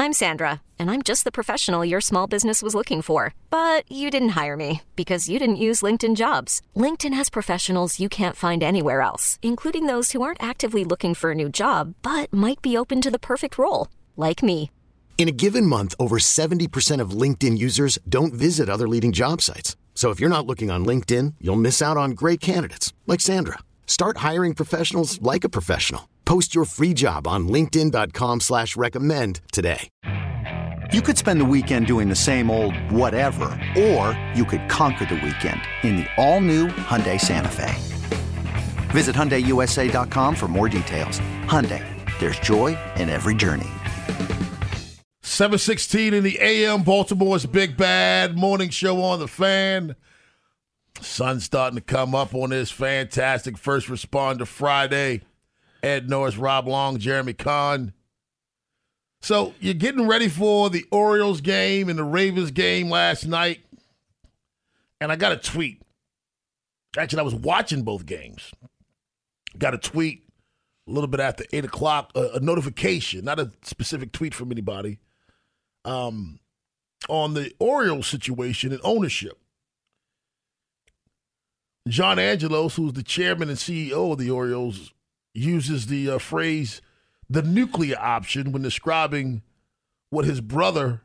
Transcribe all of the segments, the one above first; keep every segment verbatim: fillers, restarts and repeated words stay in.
I'm Sandra, and I'm just the professional your small business was looking for. But you didn't hire me because you didn't use LinkedIn Jobs. LinkedIn has professionals you can't find anywhere else, including those who aren't actively looking for a new job, but might be open to the perfect role, like me. In a given month, over seventy percent of LinkedIn users don't visit other leading job sites. So if you're not looking on LinkedIn, you'll miss out on great candidates like Sandra. Start hiring professionals like a professional. Post your free job on linkedin dot com slash recommend today. You could spend the weekend doing the same old whatever, or you could conquer the weekend in the all-new Hyundai Santa Fe. Visit Hyundai U S A dot com for more details. Hyundai, there's joy in every journey. seven sixteen in the A M, Baltimore's Big Bad Morning Show on the Fan. Sun's starting to come up on this fantastic First Responder Friday. Ed Norris, Rob Long, Jeremy Kahn. So you're getting ready for the Orioles game and the Ravens game last night. And I got a tweet. Actually, I was watching both games. Got a tweet a little bit after eight o'clock, a, a notification, not a specific tweet from anybody, um, on the Orioles situation and ownership. John Angelos, who's the chairman and C E O of the Orioles, uses the uh, phrase the nuclear option when describing what his brother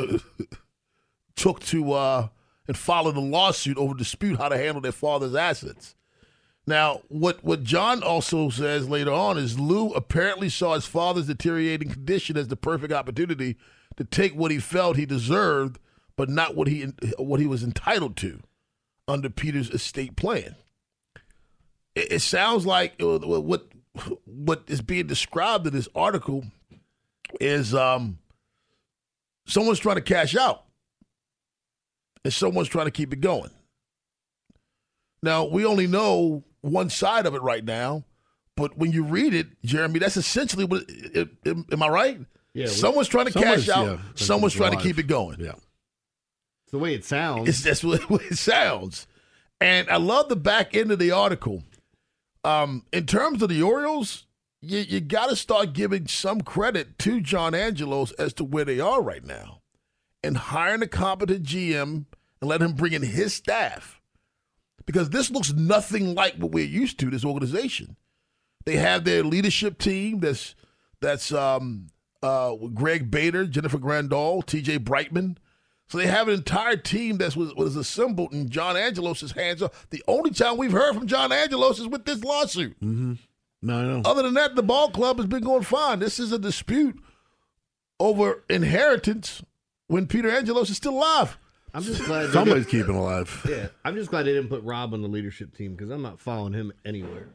took to uh, and followed a lawsuit over dispute how to handle their father's assets. Now, what, what John also says later on is Lou apparently saw his father's deteriorating condition as the perfect opportunity to take what he felt he deserved, but not what he what he was entitled to under Peter's estate plan. It, it sounds like what what is being described in this article is um, someone's trying to cash out, and someone's trying to keep it going. Now, we only know one side of it right now, but when you read it, Jeremy, that's essentially what it, it, am I right? Yeah, someone's trying to cash out, yeah, someone's trying alive. to keep it going. Yeah. It's the way it sounds. It's that's what it sounds. And I love the back end of the article. Um, in terms of the Orioles, you, you got to start giving some credit to John Angelos as to where they are right now and hiring a competent G M and let him bring in his staff. Because this looks nothing like what we're used to, this organization. They have their leadership team that's that's um, uh, Greg Bader, Jennifer Grandal, T J Brightman. So they have an entire team that was, was assembled in John Angelos' hands. The only time we've heard from John Angelos is with this lawsuit. Mm-hmm. No, I know. Other than that, the ball club has been going fine. This is a dispute over inheritance when Peter Angelos is still alive. I'm just glad somebody's keeping him alive. Yeah, I'm just glad they didn't put Rob on the leadership team because I'm not following him anywhere.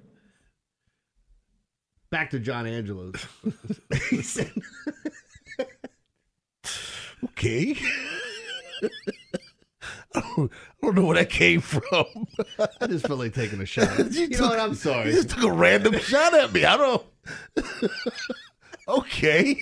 Back to John Angelos. He said, okay. I don't, I don't know where that came from. I just felt like taking a shot. you, you took, know what? I'm sorry. You just took a random shot at me. I don't. Okay.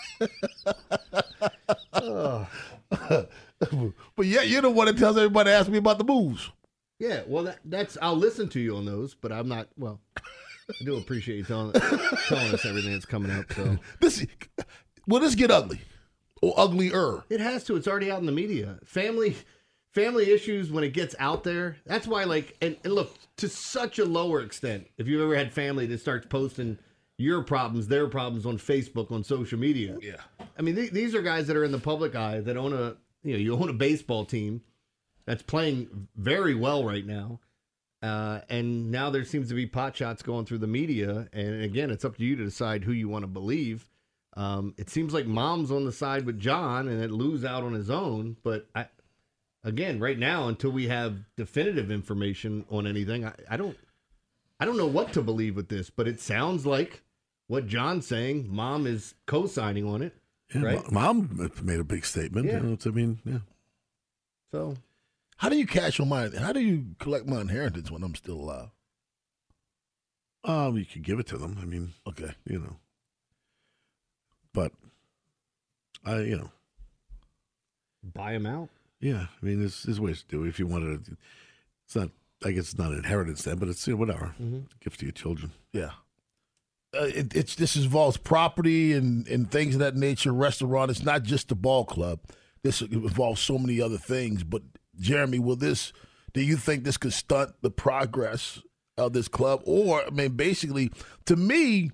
oh. But yeah, you're the one that tells everybody to ask me about the moves. Yeah, well, that, that's I'll listen to you on those, but I'm not. Well, I do appreciate you telling telling us everything that's coming up. So this will this get ugly or uglier? It has to. It's already out in the media. Family family issues when it gets out there. That's why, like, and, and look, to such a lower extent. If you've ever had family that starts posting your problems, their problems on Facebook, on social media. Yeah, I mean, th- these are guys that are in the public eye that own a. You know, you own a baseball team that's playing very well right now. Uh, and now there seems to be pot shots going through the media. And again, it's up to you to decide who you want to believe. Um, it seems like Mom's on the side with John and that Lou's out on his own. But I, again, right now, until we have definitive information on anything, I, I don't, I don't know what to believe with this. But it sounds like what John's saying. Mom is co-signing on it. Yeah, right? Mom made a big statement. Yeah. You know what I mean? Yeah. So, how do you cash on my? How do you collect my inheritance when I'm still alive? Um, you could give it to them. I mean, okay, you know. But I, you know, buy them out. Yeah, I mean, there's, there's ways to do it if you wanted to. It's not. I guess it's not inheritance then, but it's you know, whatever. Mm-hmm. Gift to your children. Yeah. uh, it, it's this involves property and, and things of that nature, restaurant. It's not just the ball club. This involves so many other things. But, Jeremy, will this – do you think this could stunt the progress of this club? Or, I mean, basically, to me,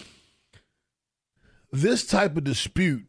this type of dispute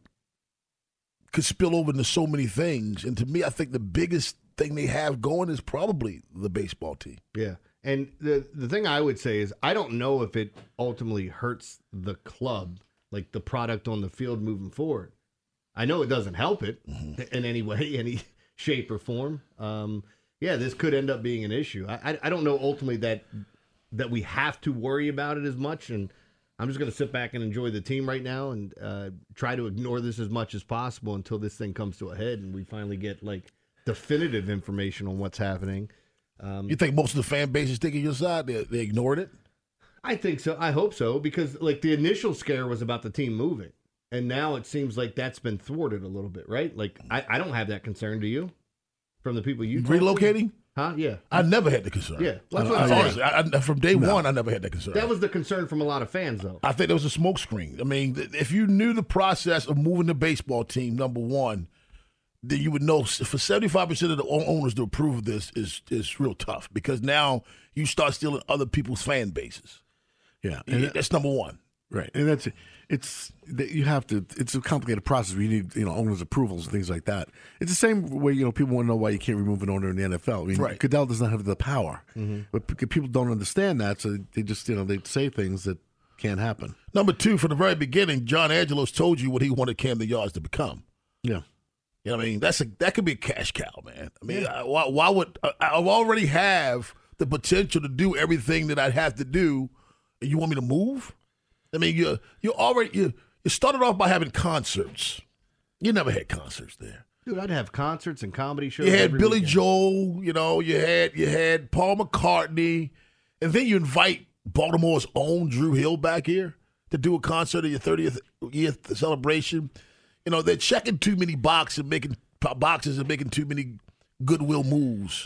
could spill over into so many things. And to me, I think the biggest thing they have going is probably the baseball team. Yeah. And the the thing I would say is I don't know if it ultimately hurts the club, like the product on the field moving forward. I know it doesn't help it mm-hmm. in any way, any shape or form. Um, yeah, this could end up being an issue. I, I I don't know ultimately that that we have to worry about it as much. And I'm just going to sit back and enjoy the team right now and uh, try to ignore this as much as possible until this thing comes to a head and we finally get like definitive information on what's happening. Um, you think most of the fan base is taking your side? They, they ignored it? I think so. I hope so because like the initial scare was about the team moving. And now it seems like that's been thwarted a little bit, right? Like I, I don't have that concern. Do you? From the people you relocating? To? Huh? Yeah. I never had the concern. Yeah. That's I, what I'm honestly, I, I, from day no. one, I never had that concern. That was the concern from a lot of fans, though. I think there was a smoke screen. I mean, if you knew the process of moving the baseball team, number one, then you would know for seventy-five percent of the owners to approve of this is is real tough because now you start stealing other people's fan bases. Yeah. And that's number one. Right. And that's it's you have to it's a complicated process where you need, you know, owners' approvals and things like that. It's the same way, you know, people want to know why you can't remove an owner in the N F L. I mean, right. Goodell does not have the power. Mm-hmm. But people don't understand that, so they just, you know, they say things that can't happen. Number two, from the very beginning, John Angelos told you what he wanted Camden Yards to become. Yeah. You know what I mean? That's a that could be a cash cow, man. I mean, yeah. I, why, why would I, I already have the potential to do everything that I'd have to do, and you want me to move? I mean, you you already you you started off by having concerts. You never had concerts there, dude. I'd have concerts and comedy shows. You had every Billy weekend. Joel. You know, you had you had Paul McCartney, and then you invite Baltimore's own Drew Hill back here to do a concert at your thirtieth year celebration. You know, they're checking too many boxes and making boxes and making too many goodwill moves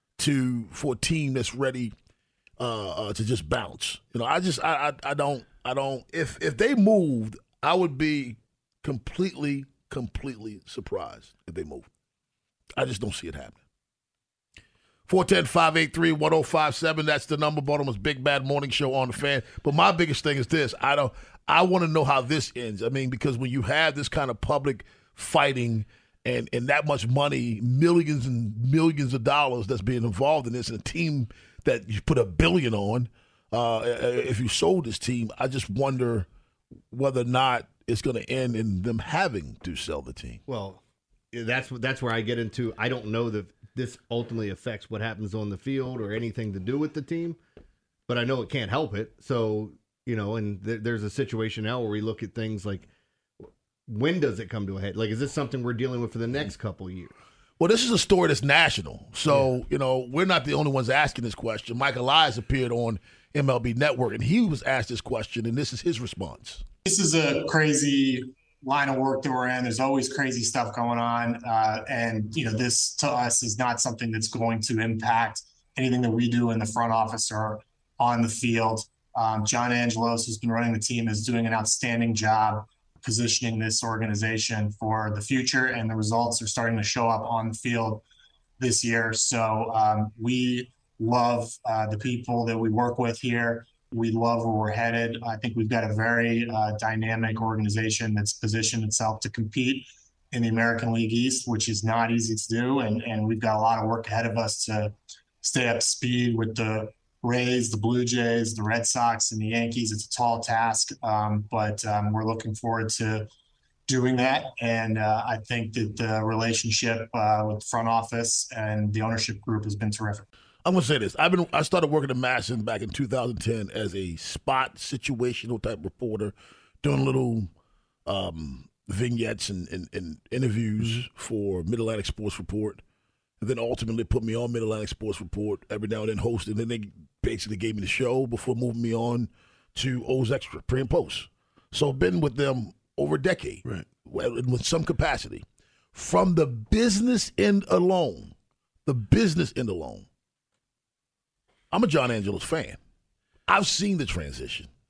to for a team that's ready uh, uh, to just bounce. You know, I just I, I I don't I don't if if they moved, I would be completely completely surprised if they moved. I just don't see it happening. four one zero, five eight three, one zero five seven. That's the number. Baltimore's Big Bad Morning Show on the Fan. But my biggest thing is this. I don't. I want to know how this ends. I mean, because when you have this kind of public fighting and, and that much money, millions and millions of dollars that's being involved in this, and a team that you put a billion on, uh, if you sold this team, I just wonder whether or not it's going to end in them having to sell the team. Well, that's that's where I get into. I don't know that this ultimately affects what happens on the field or anything to do with the team, but I know it can't help it. So, you know, and th- there's a situation now where we look at things like, when does it come to a head? Like, is this something we're dealing with for the next couple of years? Well, this is a story that's national. So, yeah. you know, we're not the only ones asking this question. Mike Elias appeared on M L B Network, and he was asked this question, and this is his response. This is a crazy line of work that we're in. There's always crazy stuff going on. Uh, and, you know, this to us is not something that's going to impact anything that we do in the front office or on the field. Um, John Angelos, who's been running the team, is doing an outstanding job positioning this organization for the future, and the results are starting to show up on the field this year. So um, we love uh, the people that we work with here. We love where we're headed. I think we've got a very uh, dynamic organization that's positioned itself to compete in the American League East, which is not easy to do. And, and we've got a lot of work ahead of us to stay up to speed with the Rays, the Blue Jays, the Red Sox, and the Yankees. It's a tall task, um, but um, we're looking forward to doing that. And uh, I think that the relationship uh, with the front office and the ownership group has been terrific. I'm gonna say this. I've been. I started working at Madison back in two thousand ten as a spot situational type reporter, doing little um, vignettes and, and, and interviews for Mid Atlantic Sports Report, and then ultimately put me on Mid Atlantic Sports Report every now and then, hosted. And then they basically gave me the show before moving me on to O's Extra pre and post. So I've been with them over a decade, right? Well, with some capacity, from the business end alone, the business end alone. I'm a John Angelos fan. I've seen the transition.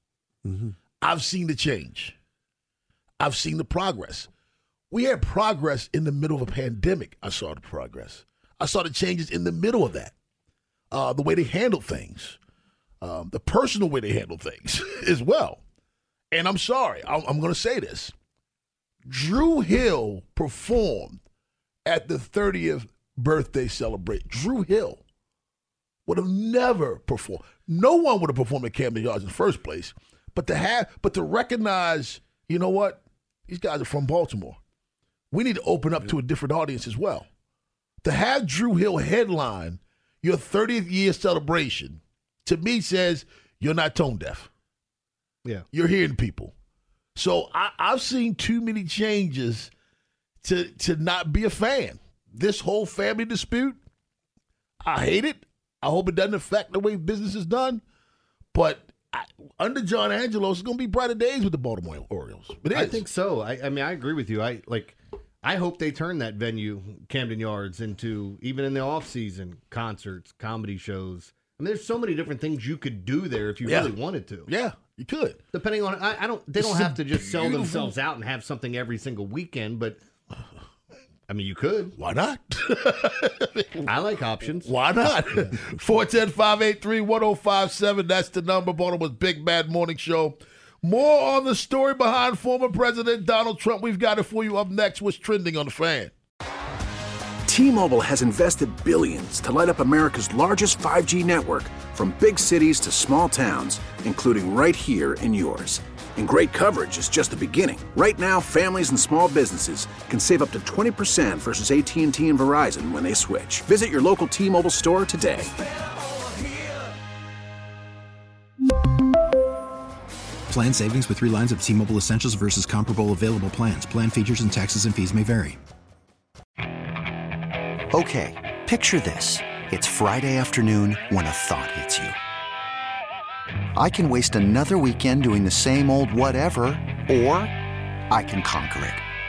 Mm-hmm. I've seen the change. I've seen the progress. We had progress in the middle of a pandemic. I saw the progress. I saw the changes in the middle of that. Uh, the way they handled things, um, the personal way they handled things as well. And I'm sorry, I'm, I'm going to say this. Drew Hill performed at the thirtieth birthday celebration. Drew Hill would have never performed. No one would have performed at Camden Yards in the first place. But to have, but to recognize, you know what? These guys are from Baltimore. We need to open up to a different audience as well. To have Drew Hill headline your thirtieth year celebration, to me says you're not tone deaf. Yeah. You're hearing people. So I, I've seen too many changes to, to not be a fan. This whole family dispute, I hate it. I hope it doesn't affect the way business is done. But I, under John Angelos, it's going to be brighter days with the Baltimore Orioles. It is. I think so. I, I mean, I agree with you. I like. I hope they turn that venue, Camden Yards, into, even in the offseason, concerts, comedy shows. I mean, there's so many different things you could do there if you Yeah. really wanted to. Yeah, you could. Depending on, I, I don't. They This don't is a have to just sell beautiful- themselves out and have something every single weekend, but I mean, you could. Why not? I like options. Why not? four one zero, five eight three, one zero five seven. That's the number. Baltimore's Big Bad Morning Show. More on the story behind former President Donald Trump. We've got it for you up next. What's trending on the Fan? T-Mobile has invested billions to light up America's largest five G network, from big cities to small towns, including right here in yours. And great coverage is just the beginning. Right now, families and small businesses can save up to twenty percent versus A T and T and Verizon when they switch. Visit your local T-Mobile store today. Plan savings with three lines of T-Mobile Essentials versus comparable available plans. Plan features and taxes and fees may vary. Okay, picture this. It's Friday afternoon when a thought hits you. I can waste another weekend doing the same old whatever, or I can conquer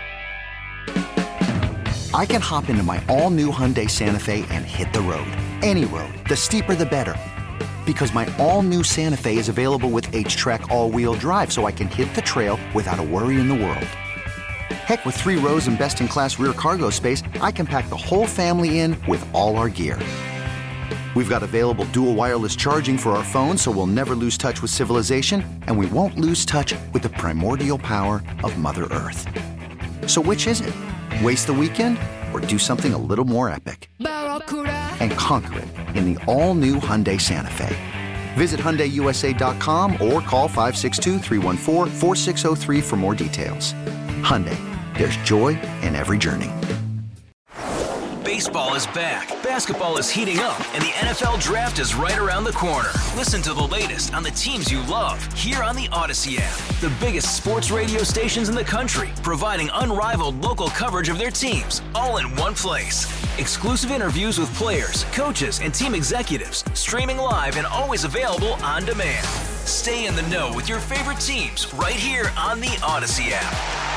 it. I can hop into my all-new Hyundai Santa Fe and hit the road. Any road. The steeper, the better. Because my all-new Santa Fe is available with H-Track all-wheel drive, so I can hit the trail without a worry in the world. Heck, with three rows and best-in-class rear cargo space, I can pack the whole family in with all our gear. We've got available dual wireless charging for our phones, so we'll never lose touch with civilization, and we won't lose touch with the primordial power of Mother Earth. So which is it? Waste the weekend or do something a little more epic? And conquer it in the all-new Hyundai Santa Fe. Visit Hyundai U S A dot com or call five six two, three one four, four six zero three for more details. Hyundai, there's joy in every journey. Baseball is back, basketball is heating up, and the N F L Draft is right around the corner. Listen to the latest on the teams you love here on the Odyssey app. The biggest sports radio stations in the country, providing unrivaled local coverage of their teams, all in one place. Exclusive interviews with players, coaches, and team executives, streaming live and always available on demand. Stay in the know with your favorite teams right here on the Odyssey app.